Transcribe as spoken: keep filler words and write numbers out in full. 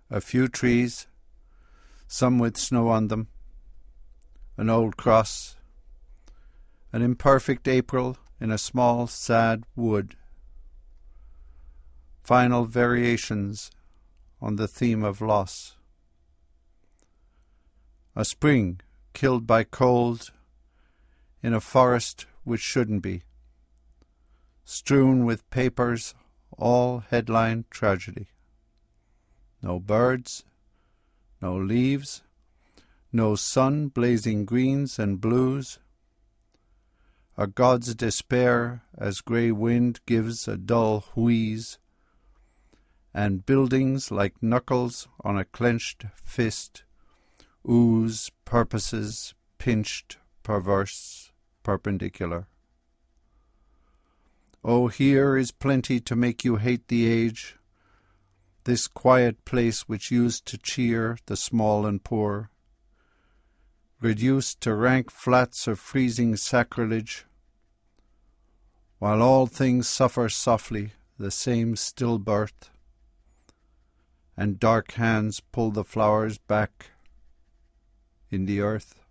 a few trees, some with snow on them, an old cross, an imperfect April in a small, sad wood. Final variations on the theme of loss. A spring killed by cold in a forest which shouldn't be, strewn with papers, all headline tragedy. No birds, no leaves, no sun blazing greens and blues. A god's despair as grey wind gives a dull wheeze, and buildings like knuckles on a clenched fist ooze purposes pinched, perverse, perpendicular. Oh, here is plenty to make you hate the age, this quiet place which used to cheer the small and poor, reduced to rank flats of freezing sacrilege, while all things suffer softly the same stillbirth, and dark hands pull the flowers back in the earth.